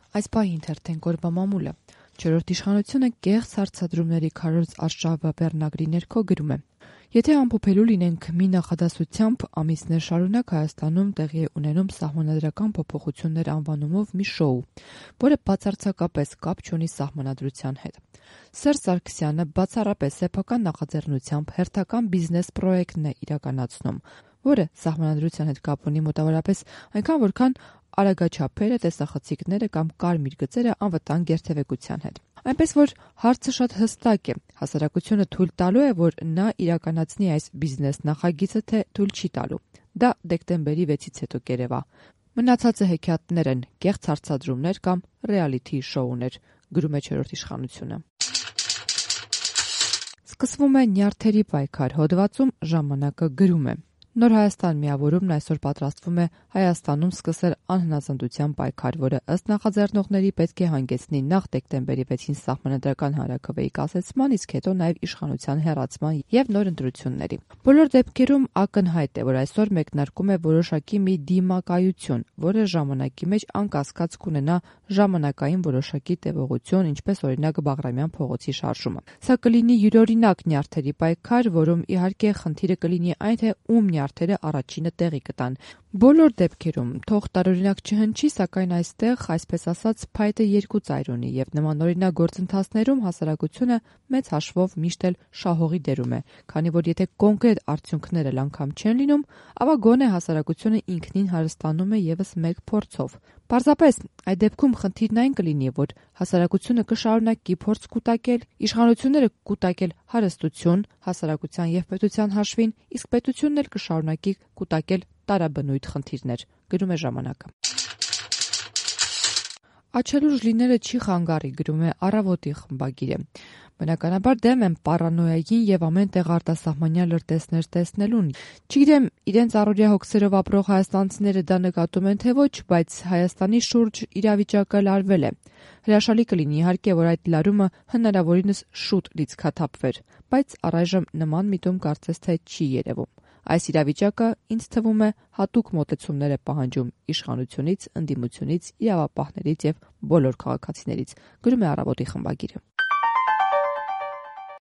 Այս պահի ընթերթենք օրվա մամուլը։ Չորրորդ իշխանությունը կեղծ հարցադրումների քարոզ արշավաբեռնագրի ներքո գրում է. Եթե ամփոփելու լինենք մի նախադասությամբ, ամիսներ շարունակ Հայաստանում տեղի է ունենում սահմանադրական փոփոխություններ անվանումով մի շոու, որը բացարձակապես կապ չունի սահմանադրության հետ։ Սերժ Սարգսյանը բացառապես սեփական նախաձեռնությամբ հերթական բիզնես պրոյեկտն է իրականացնում, որը սահմանադրության հետ կապ ունի մոտավորապես այնքան, որքան արագաչափերը, տեսախցիկները կամ կարմիր գծերը անվտանգ երթևեկության հետ։ Այնպես որ հարցը շատ հստակ է. հասարակությունը թույլ տալու է, որ նա իրականացնի այս բիզնես նախագիծը, թե թույլ չի տալու։ Դա դեկտեմբերի 6-ից հետո կերևա։ Մնացածը հեքիաթներ են, կեղծ հարցադրումներ կամ ռեալիթի շոուներ, գրում է չորրորդ իշխանությունը։ Սկսվում է նյարդերի պայքար հոդվածում ժամանակը գրում է. Նոր Հայաստան միավորումն այսօր պատրաստվում է Հայաստանում սկսել անհնազանդության պայքար, որը ըստ նախաձեռնողների պետք է հանգեցնի նախ դեկտեմբերի 6-ին սահմանադրական հանրաքվեի կասեցման, իսկ հետո նաև իշխանության հեռացման եւ նոր ընտրությունների։ Բոլոր դեպքերում ակնհայտ է, որ այսօր մեկնարկում է որոշակի մի դիմակայություն, որը ժամանակի մեջ անկասկած կունենա ժամանակային որոշակի տևողություն, ինչպես օրինակ Բաղրամյան փողոցի շարժումը։ Սա կլինի յուրօրինակ նյարդերի պայքար, որում իհարկե խնդիրը կլինի այն, թե ում նյարդերը առաջինը տեղի կտան։ Բոլոր դեպքերում թող տարօրինակ չհնչի, սակայն այստեղ, այսպես ասած, փայտը երկու ծայր ունի եւ նմանօրինակ գործընթացներում հասարակությունը մեծ հաշվով միշտ էլ շահողի դերում է, քանի որ եթե կոնկրետ արդյունքներ էլ անգամ չեն լինում, ապա գոնե հասարակությունը ինքնին հարստանում է եւս մեկ փորձով։ Պարզապես այդ դեպքում խնդիրն այն կլինի, որ հասարակությունը կշարունակի փորձ կուտակել, իշխանությունները կուտակել հարստություն հասարակության եւ պետության հաշվին, իսկ պետությունն էլ կշարունակի կուտակել տարաբնույթ խնդիրներ, գրում է ժամանակը։ Աչելուր լինելը չի խանգարի, գրում է Առավոտի խմբագիրը։ Բնականաբար դեմ եմ պարանոյային եւ ամեն տեղ արտասահմանյան լրտեսներ տեսնելուն։ Չգիտեմ, իրենց առօրյա հոգսերով ապրող հայաստանցիները դա նկատում են թե ոչ, բայց Հայաստանի շուրջ իրավիճակը լարվել է։ Հրաշալի կլինի իհարկե, որ այդ լարումը հնարավորինս շուտ լիցքաթափվեր, բայց առայժմ նման միտում կարծես թե չի երևում։ Այս իրավիճակը ինձ թվում է հատուկ մոտեցումներ է պահանջում իշխանությունից, ընդդիմությունից, իրավապահներից եւ բոլոր քաղաքացիներից, գրում է Առավոտի խմբագիրը։